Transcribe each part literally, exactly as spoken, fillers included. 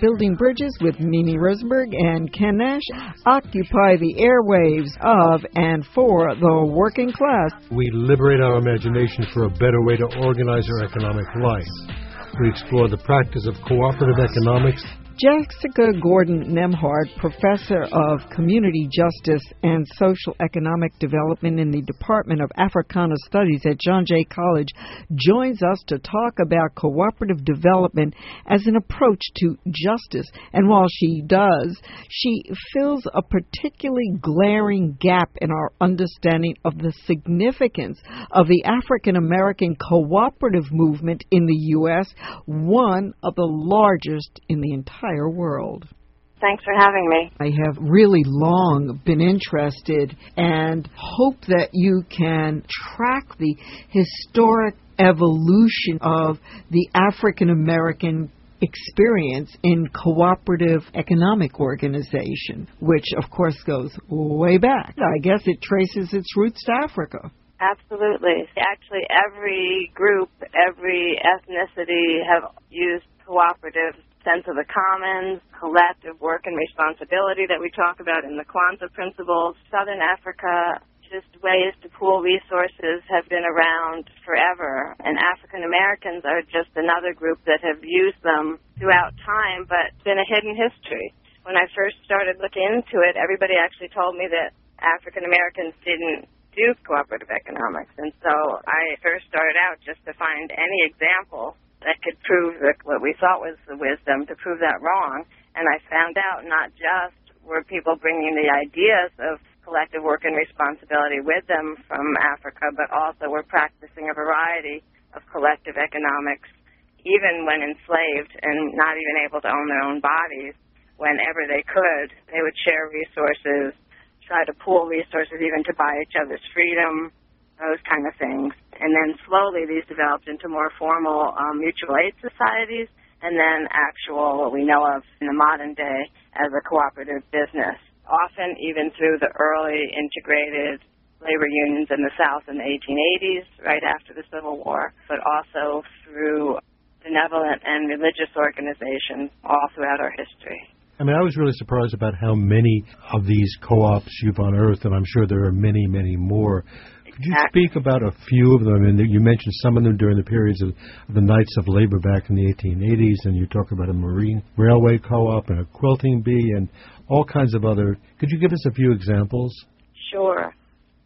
Building Bridges with Mimi Rosenberg and Ken Nash occupy the airwaves of and for the working class. We liberate our imagination for a better way to organize our economic life. We explore the practice of cooperative economics. Jessica Gordon-Nembhard, professor of community justice and social economic development in the Department of Africana Studies at John Jay College, joins us to talk about cooperative development as an approach to justice. And while she does, she fills a particularly glaring gap in our understanding of the significance of the African American cooperative movement in the U S, one of the largest in the entire world. Thanks for having me. I have really long been interested and hope that you can track the historic evolution of the African American experience in cooperative economic organization, which of course goes way back. I guess it traces its roots to Africa. Absolutely. Actually, every group, every ethnicity have used cooperative sense of the commons, collective work and responsibility that we talk about in the Kwanzaa principles. Southern Africa, just ways to pool resources have been around forever, and African Americans are just another group that have used them throughout time, but been a hidden history. When I first started looking into it, everybody actually told me that African Americans didn't do cooperative economics, and so I first started out just to find any example that could prove that what we thought was the wisdom, to prove that wrong. And I found out not just were people bringing the ideas of collective work and responsibility with them from Africa, but also were practicing a variety of collective economics, even when enslaved and not even able to own their own bodies. Whenever they could, they would share resources, try to pool resources even to buy each other's freedom, those kind of things. And then slowly these developed into more formal um, mutual aid societies, and then actual, what we know of in the modern day, as a cooperative business. Often even through the early integrated labor unions in the South in the eighteen eighties, right after the Civil War, but also through benevolent and religious organizations all throughout our history. I mean, I was really surprised about how many of these co-ops you've unearthed, and I'm sure there are many, many more. Could you speak about a few of them? And you mentioned some of them during the periods of the Knights of Labor back in the eighteen eighties, and you talk about a marine railway co-op and a quilting bee and all kinds of other. Could you give us a few examples? Sure.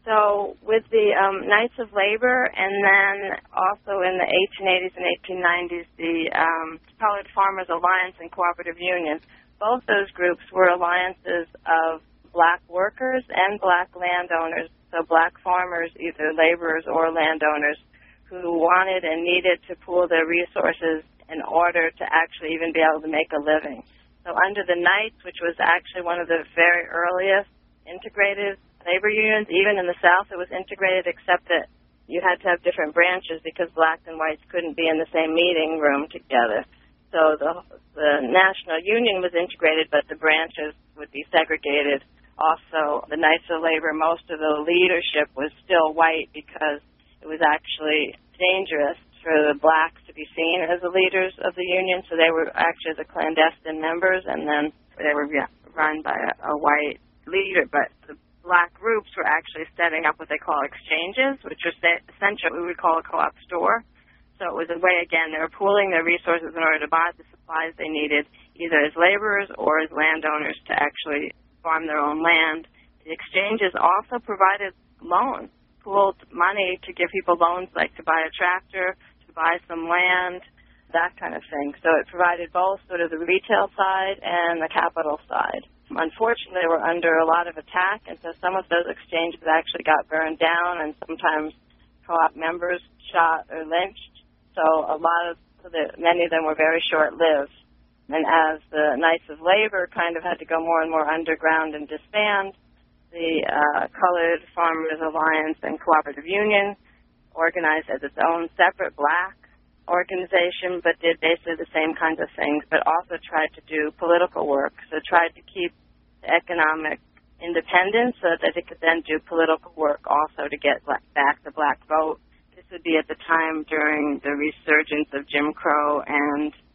So with the um, Knights of Labor, and then also in the eighteen eighties and eighteen nineties, the um, Colored Farmers Alliance and Cooperative Union, both those groups were alliances of black workers and black landowners, so black farmers, either laborers or landowners, who wanted and needed to pool their resources in order to actually even be able to make a living. So under the Knights, which was actually one of the very earliest integrated labor unions, even in the South it was integrated, except that you had to have different branches because blacks and whites couldn't be in the same meeting room together. So the, the National Union was integrated, but the branches would be segregated. Also, the Knights of Labor, most of the leadership was still white because it was actually dangerous for the blacks to be seen as the leaders of the union, so they were actually the clandestine members, and then they were run by a, a white leader. But the black groups were actually setting up what they call exchanges, which was essentially what we would call a co-op store. So it was a way, again, they were pooling their resources in order to buy the supplies they needed, either as laborers or as landowners to actually farm their own land. The exchanges also provided loans, pooled money to give people loans, like to buy a tractor, to buy some land, that kind of thing. So it provided both sort of the retail side and the capital side. Unfortunately, they were under a lot of attack, and so some of those exchanges actually got burned down, and sometimes co-op members shot or lynched. So a lot of the, many of them were very short-lived. And as the Knights of Labor kind of had to go more and more underground and disband, the uh, Colored Farmers Alliance and Cooperative Union organized as its own separate black organization, but did basically the same kinds of things, but also tried to do political work. So tried to keep the economic independence so that they could then do political work also to get back the black vote. This would be at the time during the resurgence of Jim Crow and the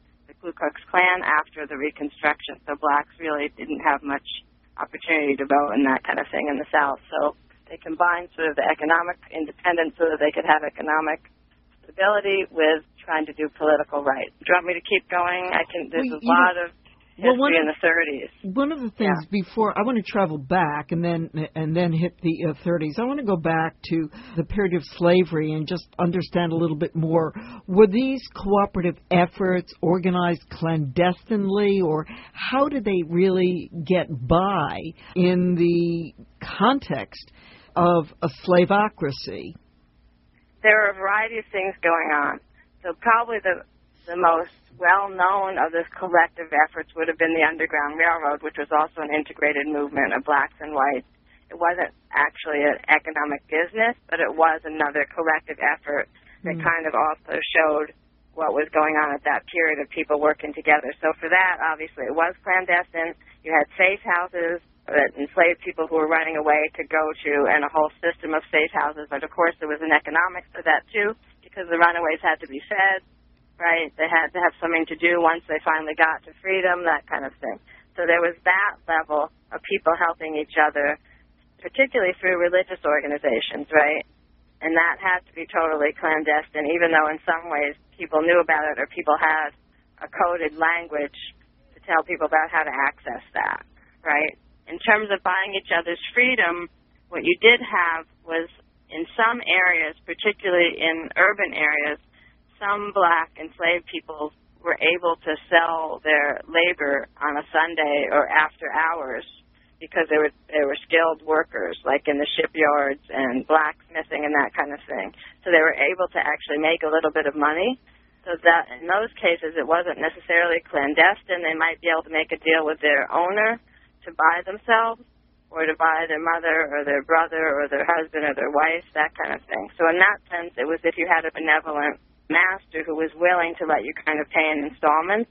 Ku Klux Klan after the Reconstruction, so blacks really didn't have much opportunity to vote and that kind of thing in the South. So they combined sort of the economic independence so that they could have economic stability with trying to do political rights. Do you want me to keep going? I can. There's well, a lot know, of history well, in the thirties. One of the things yeah. before I want to travel back and then and then hit the uh, thirties. I want to go back to the period of slavery and just understand a little bit more. Were these cooperative efforts organized clandestinely, or how did they really get by in the context of a slaveocracy? There are a variety of things going on. So probably the the most well-known of the collective efforts would have been the Underground Railroad, which was also an integrated movement of blacks and whites. It wasn't actually an economic business, but it was another collective effort that mm. kind of also showed what was going on at that period of people working together. So for that, obviously, it was clandestine. You had safe houses that enslaved people who were running away could go to, and a whole system of safe houses. But, of course, there was an economics to that, too, because the runaways had to be fed. Right, they had to have something to do once they finally got to freedom, that kind of thing. So there was that level of people helping each other, particularly through religious organizations, right? And that had to be totally clandestine, even though in some ways people knew about it or people had a coded language to tell people about how to access that, right? In terms of buying each other's freedom, what you did have was in some areas, particularly in urban areas, some black enslaved people were able to sell their labor on a Sunday or after hours because they were they were skilled workers, like in the shipyards and blacksmithing and that kind of thing. So they were able to actually make a little bit of money. So that in those cases, it wasn't necessarily clandestine. They might be able to make a deal with their owner to buy themselves or to buy their mother or their brother or their husband or their wife, that kind of thing. So in that sense, it was if you had a benevolent master who was willing to let you kind of pay in installments,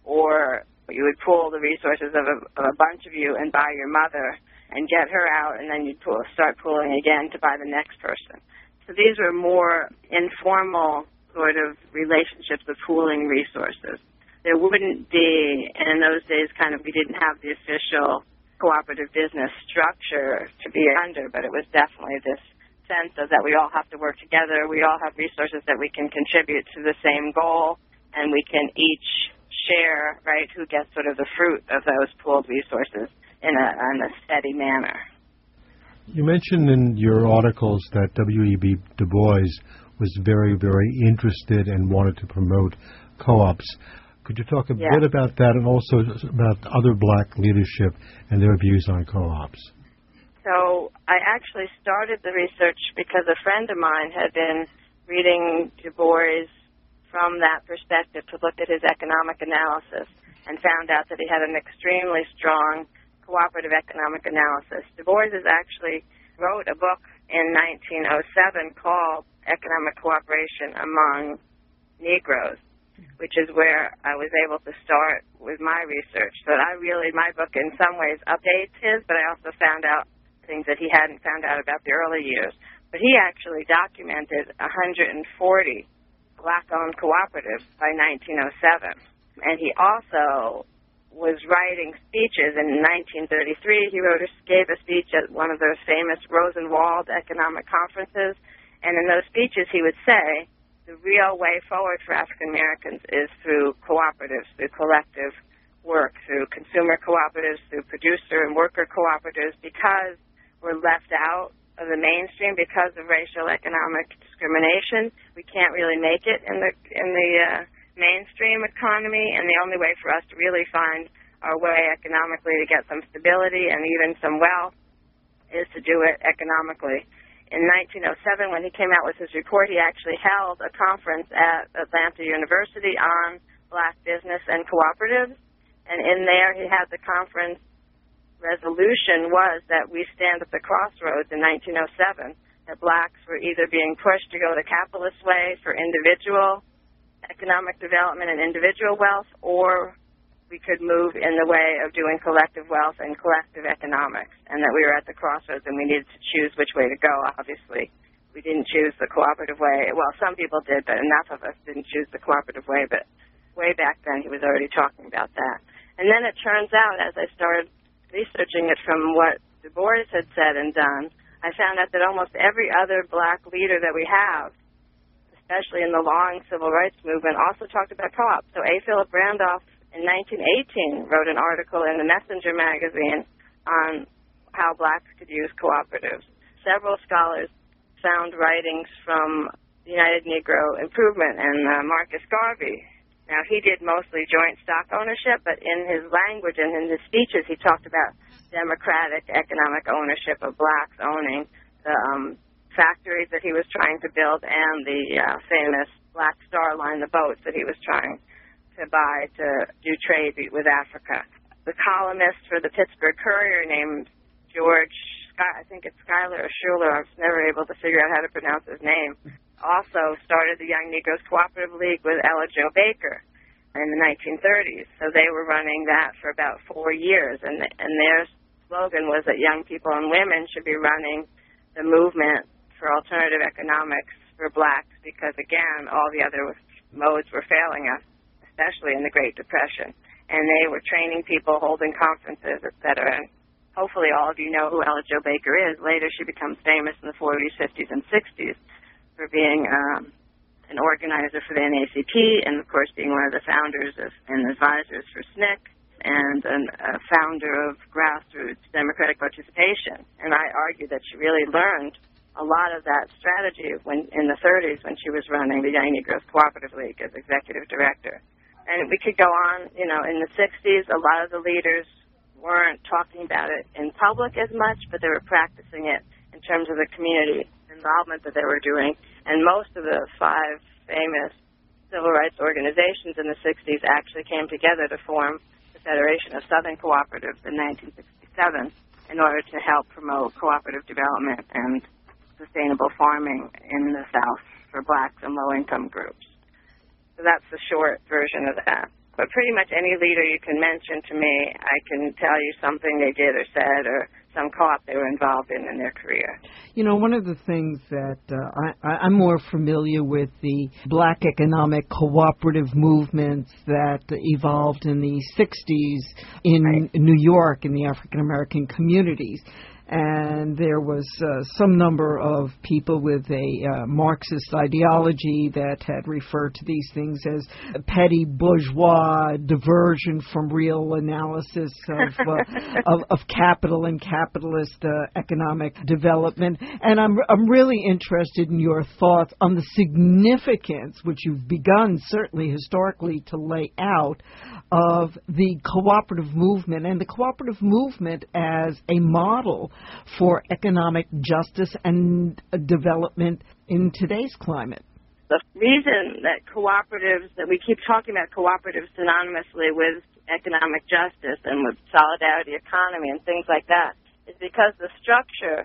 or you would pool the resources of a, of a bunch of you and buy your mother and get her out, and then you'd pool, start pooling again to buy the next person. So these were more informal sort of relationships of pooling resources. There wouldn't be, and in those days kind of we didn't have the official cooperative business structure to be under, but it was definitely this sense of that we all have to work together, we all have resources that we can contribute to the same goal, and we can each share, right, who gets sort of the fruit of those pooled resources in a, in a steady manner. You mentioned in your articles that W E B Du Bois was very, very interested and wanted to promote co-ops. Could you talk a yeah. bit about that and also about other black leadership and their views on co-ops? So I actually started the research because a friend of mine had been reading Du Bois from that perspective to look at his economic analysis and found out that he had an extremely strong cooperative economic analysis. Du Bois is actually wrote a book in nineteen oh seven called Economic Cooperation Among Negroes, which is where I was able to start with my research. So I really, my book in some ways updates his, but I also found out things that he hadn't found out about the early years. But he actually documented one hundred forty black-owned cooperatives by nineteen oh seven. And he also was writing speeches. In nineteen thirty-three, he wrote a, gave a speech at one of those famous Rosenwald economic conferences. And in those speeches, he would say, the real way forward for African Americans is through cooperatives, through collective work, through consumer cooperatives, through producer and worker cooperatives, because we're left out of the mainstream because of racial economic discrimination. We can't really make it in the in the uh, mainstream economy, and the only way for us to really find our way economically to get some stability and even some wealth is to do it economically. In nineteen oh seven, when he came out with his report, he actually held a conference at Atlanta University on black business and cooperatives, and in there he had the conference resolution was that we stand at the crossroads in nineteen oh seven, that blacks were either being pushed to go the capitalist way for individual economic development and individual wealth, or we could move in the way of doing collective wealth and collective economics, and that we were at the crossroads and we needed to choose which way to go. Obviously, we didn't choose the cooperative way. Well, some people did, but enough of us didn't choose the cooperative way. But way back then he was already talking about that. And then it turns out, as I started researching it from what Du Bois had said and done, I found out that almost every other black leader that we have, especially in the long civil rights movement, also talked about co-ops. So A. Philip Randolph in nineteen eighteen wrote an article in the Messenger magazine on how blacks could use cooperatives. Several scholars found writings from the United Negro Improvement and uh, Marcus Garvey. Now, he did mostly joint stock ownership, but in his language and in his speeches, he talked about democratic economic ownership of blacks owning the um, factories that he was trying to build and the uh, famous Black Star Line, the boats that he was trying to buy to do trade with Africa. The columnist for the Pittsburgh Courier named George, I think it's Schuyler or Schuler, I was never able to figure out how to pronounce his name, also started the Young Negroes Cooperative League with Ella Jo Baker in the nineteen thirties. So they were running that for about four years, and and their slogan was that young people and women should be running the movement for alternative economics for blacks because, again, all the other modes were failing us, especially in the Great Depression. And they were training people, holding conferences, et cetera. And hopefully all of you know who Ella Jo Baker is. Later she becomes famous in the forties, fifties, and sixties. For being um, an organizer for the N double A C P and, of course, being one of the founders of, and advisors for S N C C and an, a founder of grassroots democratic participation. And I argue that she really learned a lot of that strategy when in the thirties when she was running the Young Negroes Cooperative League as executive director. And we could go on, you know, in the sixties, a lot of the leaders weren't talking about it in public as much, but they were practicing it in terms of the community involvement that they were doing. And most of the five famous civil rights organizations in the sixties actually came together to form the Federation of Southern Cooperatives in nineteen sixty-seven in order to help promote cooperative development and sustainable farming in the South for blacks and low-income groups. So that's the short version of that. But pretty much any leader you can mention to me, I can tell you something they did or said or some co-op they were involved in in their career. You know, one of the things that uh, I, I'm more familiar with the black economic cooperative movements that evolved in the sixties in right. New York in the African-American communities. And there was uh, some number of people with a uh, Marxist ideology that had referred to these things as petty bourgeois diversion from real analysis of uh, of, of capital and capitalist uh, economic development. And I'm I'm really interested in your thoughts on the significance, which you've begun certainly historically to lay out, of the cooperative movement and the cooperative movement as a model for economic justice and development in today's climate. The reason that cooperatives, that we keep talking about cooperatives synonymously with economic justice and with solidarity economy and things like that, is because the structure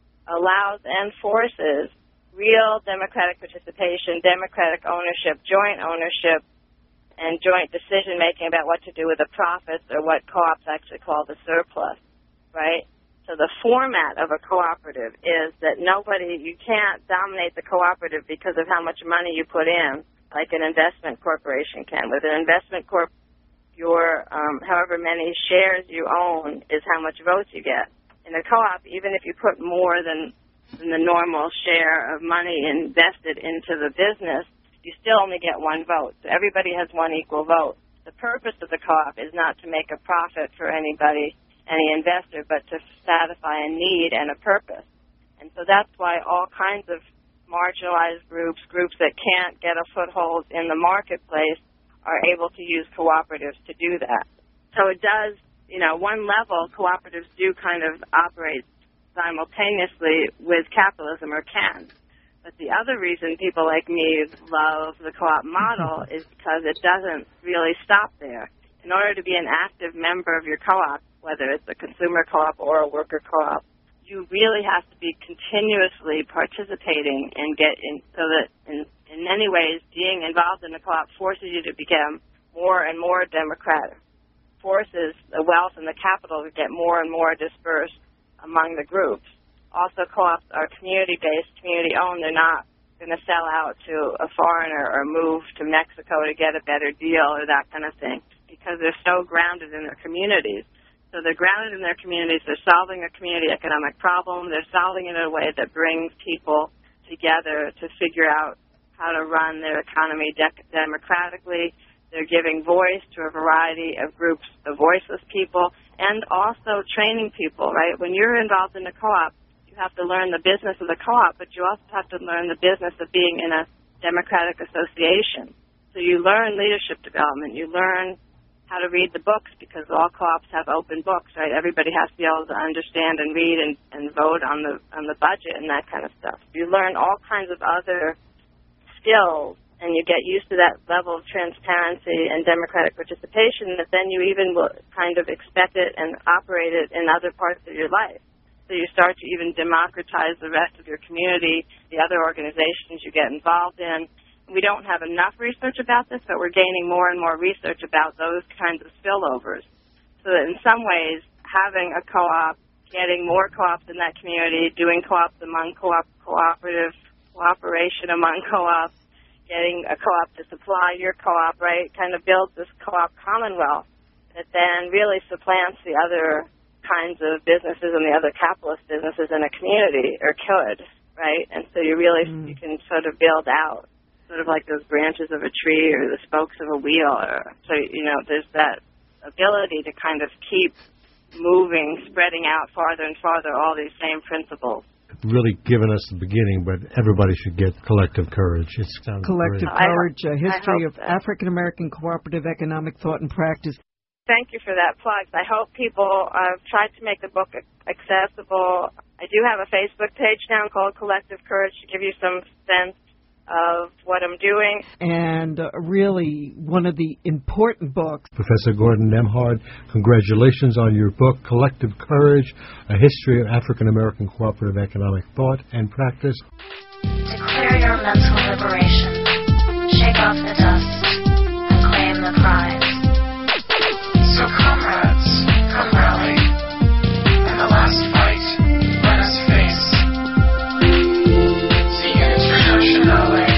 allows and forces real democratic participation, democratic ownership, joint ownership, and joint decision-making about what to do with the profits, or what co-ops actually call the surplus, right? So the format of a cooperative is that nobody, you can't dominate the cooperative because of how much money you put in, like an investment corporation can. With an investment corp, your um, however many shares you own is how much votes you get. In a co-op, even if you put more than, than the normal share of money invested into the business, you still only get one vote. So everybody has one equal vote. The purpose of the co-op is not to make a profit for anybody, any investor, but to satisfy a need and a purpose. And so that's why all kinds of marginalized groups, groups that can't get a foothold in the marketplace, are able to use cooperatives to do that. So it does, you know, one level, cooperatives do kind of operate simultaneously with capitalism, or can. But the other reason people like me love the co-op model is because it doesn't really stop there. In order to be an active member of your co-op, whether it's a consumer co-op or a worker co-op, you really have to be continuously participating and get in, so that in, in many ways being involved in the co-op forces you to become more and more democratic, forces the wealth and the capital to get more and more dispersed among the groups. Also, co-ops are community-based, community-owned. They're not going to sell out to a foreigner or move to Mexico to get a better deal or that kind of thing, because they're so grounded in their communities. So they're grounded in their communities. They're solving a community economic problem. They're solving it in a way that brings people together to figure out how to run their economy de- democratically. They're giving voice to a variety of groups of voiceless people and also training people, right? When you're involved in a co-op, you have to learn the business of the co-op, but you also have to learn the business of being in a democratic association. So you learn leadership development. You learn how to read the books, because all co-ops have open books, right? Everybody has to be able to understand and read and, and vote on the on the budget and that kind of stuff. You learn all kinds of other skills, and you get used to that level of transparency and democratic participation that then you even will kind of expect it and operate it in other parts of your life. So you start to even democratize the rest of your community, the other organizations you get involved in. We don't have enough research about this, but we're gaining more and more research about those kinds of spillovers. So that in some ways, having a co-op, getting more co-ops in that community, doing co-ops among co-op, cooperative cooperation among co-ops, getting a co-op to supply your co-op, right, kind of builds this co-op commonwealth that then really supplants the other kinds of businesses and the other capitalist businesses in a community, or could, right? And so you really, mm. you can sort of build out, sort of like those branches of a tree or the spokes of a wheel. Or, so, you know, there's that ability to kind of keep moving, spreading out farther and farther all these same principles. Really given us the beginning, but everybody should get Collective Courage. It sounds Collective great. Courage, a history of so. African American cooperative economic thought and practice. Thank you for that plug. I hope people uh, tried to make the book accessible. I do have a Facebook page now called Collective Courage to give you some sense of what I'm doing. And uh, really one of the important books. Professor Gordon Nembhard, congratulations on your book, Collective Courage, A History of African American Cooperative Economic Thought and Practice. Declare your mental liberation. Shake off the dust and claim the prize. So comrades, come rally. In the last fight, let us face the Internationale.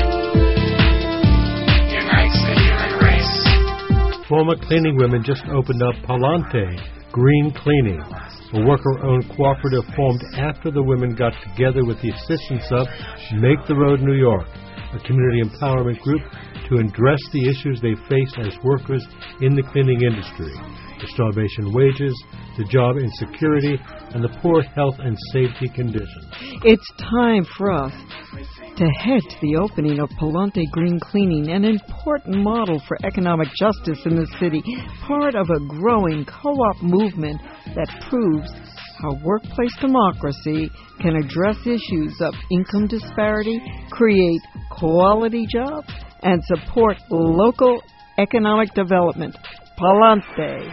Unites the human race. Former cleaning women just opened up Palante Green Cleaning, a worker-owned cooperative formed after the women got together with the assistance of Make the Road New York, a community empowerment group to address the issues they face as workers in the cleaning industry, the starvation wages, the job insecurity, and the poor health and safety conditions. It's time for us to head to the opening of Palante Green Cleaning, an important model for economic justice in the city, part of a growing co-op movement that proves how workplace democracy can address issues of income disparity, create quality jobs, and support local economic development. Palante.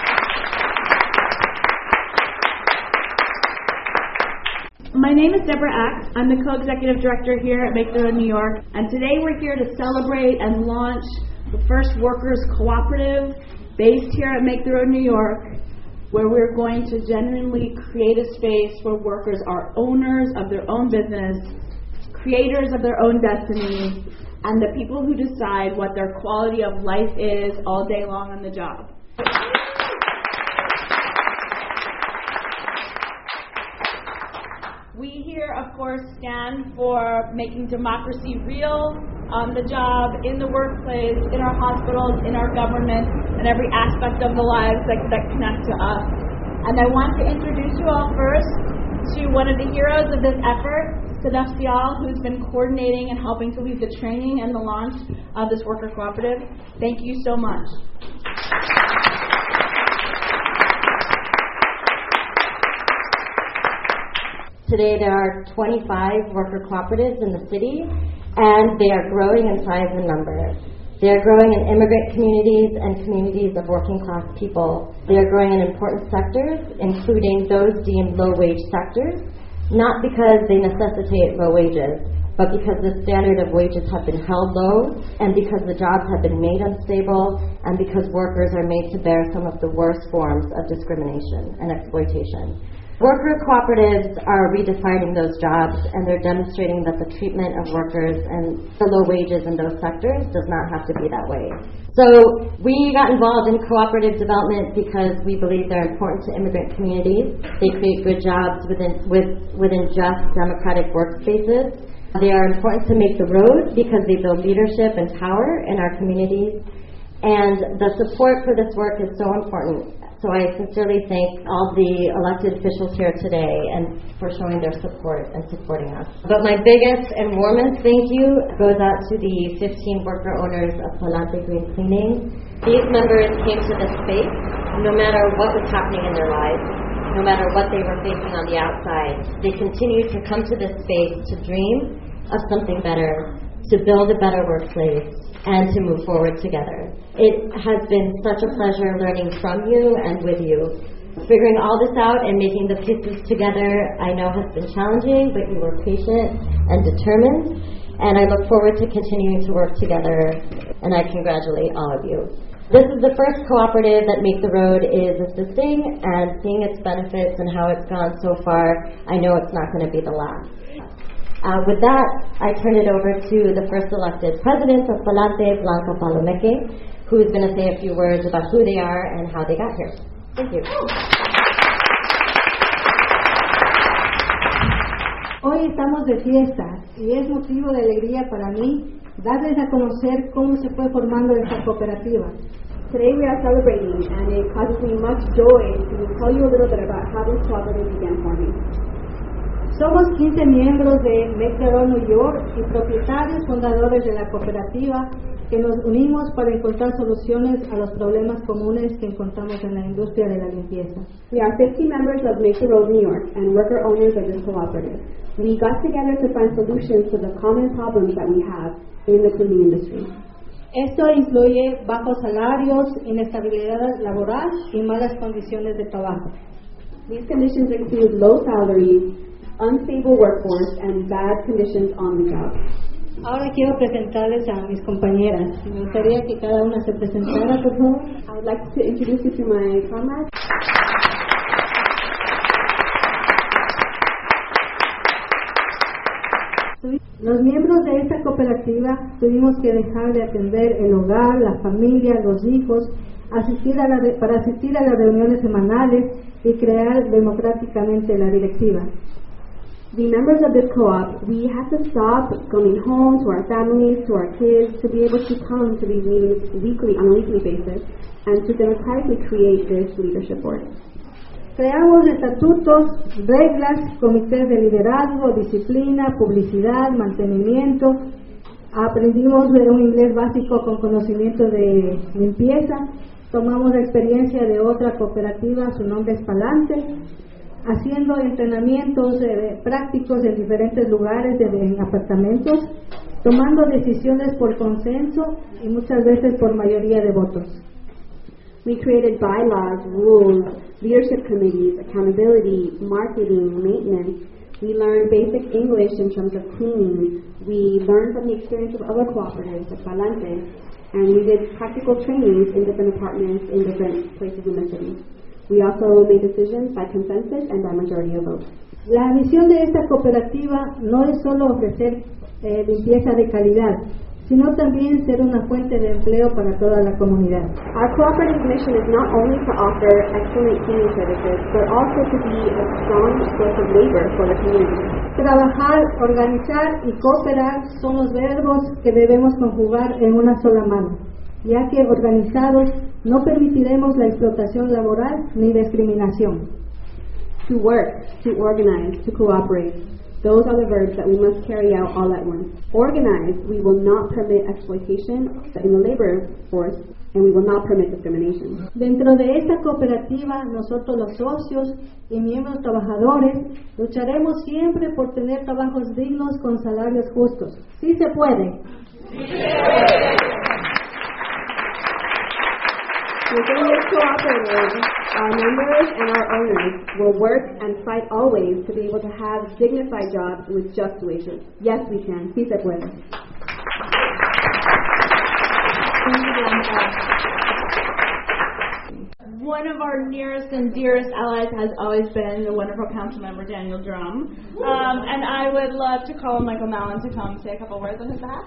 My name is Deborah Axe. I'm the co-executive director here at Make the Road New York, and today we're here to celebrate and launch the first workers cooperative based here at Make the Road New York, where we're going to genuinely create a space where workers are owners of their own business, creators of their own destiny, and the people who decide what their quality of life is all day long on the job. We here, of course, stand for making democracy real on the job, in the workplace, in our hospitals, in our government, and every aspect of the lives that, that connect to us. And I want to introduce you all first to one of the heroes of this effort, Sadaf Sial, who's been coordinating and helping to lead the training and the launch of this worker cooperative. Thank you so much. Today there are twenty-five worker cooperatives in the city, and they are growing in size and number. They are growing in immigrant communities and communities of working class people. They are growing in important sectors, including those deemed low-wage sectors, not because they necessitate low wages, but because the standard of wages have been held low, and because the jobs have been made unstable, and because workers are made to bear some of the worst forms of discrimination and exploitation. Worker cooperatives are redefining those jobs, and they're demonstrating that the treatment of workers and the low wages in those sectors does not have to be that way. So we got involved in cooperative development because we believe they're important to immigrant communities. They create good jobs within, with, within just democratic workspaces. They are important to make the road because they build leadership and power in our communities. And the support for this work is so important. So I sincerely thank all the elected officials here today and for showing their support and supporting us. But my biggest and warmest thank you goes out to the fifteen worker owners of Palante Green Cleaning. These members came to this space no matter what was happening in their lives, no matter what they were facing on the outside. They continued to come to this space to dream of something better, to build a better workplace, and to move forward together. It has been such a pleasure learning from you and with you. Figuring all this out and making the pieces together I know has been challenging, but you were patient and determined, and I look forward to continuing to work together, and I congratulate all of you. This is the first cooperative that Make the Road is assisting, and seeing its benefits and how it's gone so far, I know it's not going to be the last. Uh, with that, I turn it over to the first elected president of Palante, Blanca Palomeque, who is going to say a few words about who they are and how they got here. Thank you. Hoy estamos de fiesta y es motivo de alegría para mí darles a conocer cómo se fue formando esta cooperativa. Today we are celebrating, and it causes me much joy to tell you a little bit about how this cooperative began forming. Somos quince miembros de Make the Road New York y propietarios fundadores de la cooperativa que nos unimos para encontrar soluciones a los problemas comunes que encontramos en la industria de la limpieza. We are fifty members of Make the Road New York and worker owners of this cooperative. We got together to find solutions to the common problems that we have in the cleaning industry. Esto incluye bajos salarios, inestabilidad laboral y malas condiciones de trabajo. These conditions include low salaries, unstable workforce, and bad conditions on the job. Ahora quiero presentarles a mis compañeras. Me gustaría que cada una se presentara, por favor. I would like to introduce you to my comrades. Los miembros de esta cooperativa tuvimos que dejar de atender el hogar, la familia, los hijos, asistir a la de, para asistir a las reuniones semanales y crear democráticamente la directiva. The members of this co-op, we had to stop going home to our families, to our kids, to be able to come to these meetings weekly, on a weekly basis, and to democratically create this leadership board. Creamos estatutos, reglas, comités de liderazgo, disciplina, publicidad, mantenimiento. Aprendimos de un inglés básico con conocimiento de limpieza. Tomamos la experiencia de otra cooperativa, su nombre es Palante, haciendo entrenamientos eh, prácticos en diferentes lugares, de, en apartamentos, tomando decisiones por consenso y muchas veces por mayoría de votos. We created bylaws, rules, leadership committees, accountability, marketing, maintenance. We learned basic English in terms of cleaning. We learned from the experience of other cooperatives like Palante, and we did practical trainings in different departments in different places in the city. We also made decisions by consensus and by majority of votes. La misión de esta cooperativa no es solo ofrecer eh, limpieza de calidad, sino también ser una fuente de empleo para toda la comunidad. Our cooperative mission is not only to offer excellent cleaning services, but also to be a strong source of labor for the community. Trabajar, organizar y cooperar son los verbos que debemos conjugar en una sola mano, ya que organizados no permitiremos la explotación laboral ni discriminación. To work, to organize, to cooperate. Those are the verbs that we must carry out all at once. Organize, we will not permit exploitation in the labor force, and we will not permit discrimination. Dentro de esta cooperativa, nosotros los socios y miembros trabajadores lucharemos siempre por tener trabajos dignos con salarios justos. ¡Sí se puede! ¡Sí se puede! Within this cooperative, our members and our owners will work and fight always to be able to have dignified jobs with just wages. Yes, we can. Sí se puede. One of our nearest and dearest allies has always been the wonderful council member Daniel Drum. Um, and I would love to call Michael Mallon to come say a couple words on his behalf.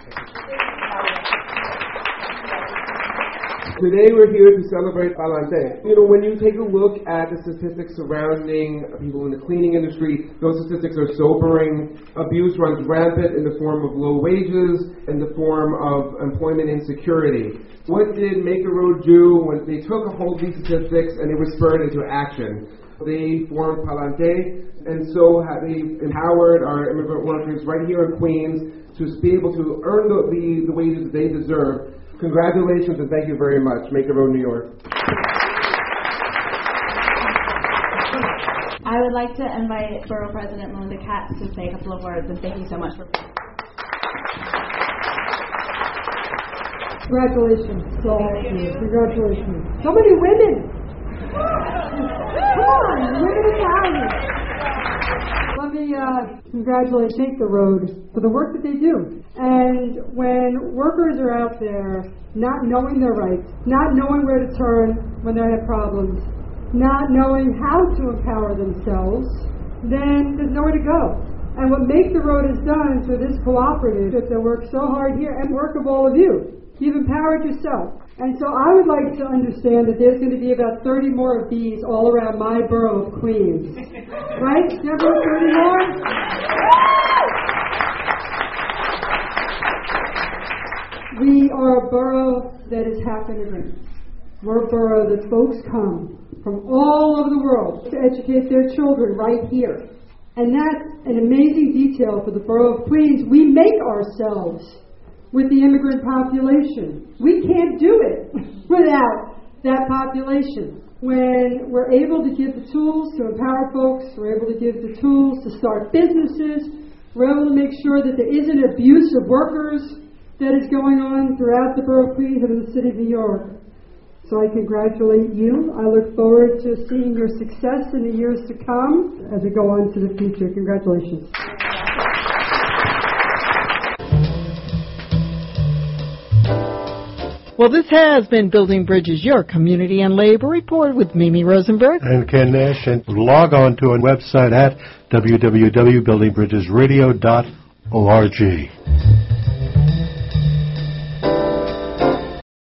Today we're here to celebrate Palante. You know, when you take a look at the statistics surrounding people in the cleaning industry, those statistics are sobering. Abuse runs rampant in the form of low wages, in the form of employment insecurity. What did Make a Road do when they took a hold of these statistics and they were spurred into action? They formed Palante, and so have they empowered our immigrant workers right here in Queens to be able to earn the, the, the wages that they deserve. Congratulations and thank you very much. Make a Road, New York. I would like to invite Borough President Melinda Katz to say a couple of words, and thank you so much for. Congratulations to all of you. Congratulations. So many women. Come on, women Italians. Let me uh, congratulate Make the Road for the work that they do. And when workers are out there not knowing their rights, not knowing where to turn when they have problems, not knowing how to empower themselves, then there's nowhere to go. And what Make the Road has done for this cooperative that works so hard here, and work of all of you, you've empowered yourself. And so I would like to understand that there's going to be about thirty more of these all around my borough of Queens. Right? Do you have about thirty more? We are a borough that is half immigrant. We're a borough that folks come from all over the world to educate their children right here. And that's an amazing detail for the borough of Queens. We make ourselves with the immigrant population. We can't do it without that population. When we're able to give the tools to empower folks, we're able to give the tools to start businesses, we're able to make sure that there isn't abuse of workers that is going on throughout the borough of Queens and in the city of New York. So I congratulate you. I look forward to seeing your success in the years to come as we go on to the future. Congratulations. Well, this has been Building Bridges, your community and labor report with Mimi Rosenberg and Ken Nash. And log on to our website at w w w dot building bridges radio dot org.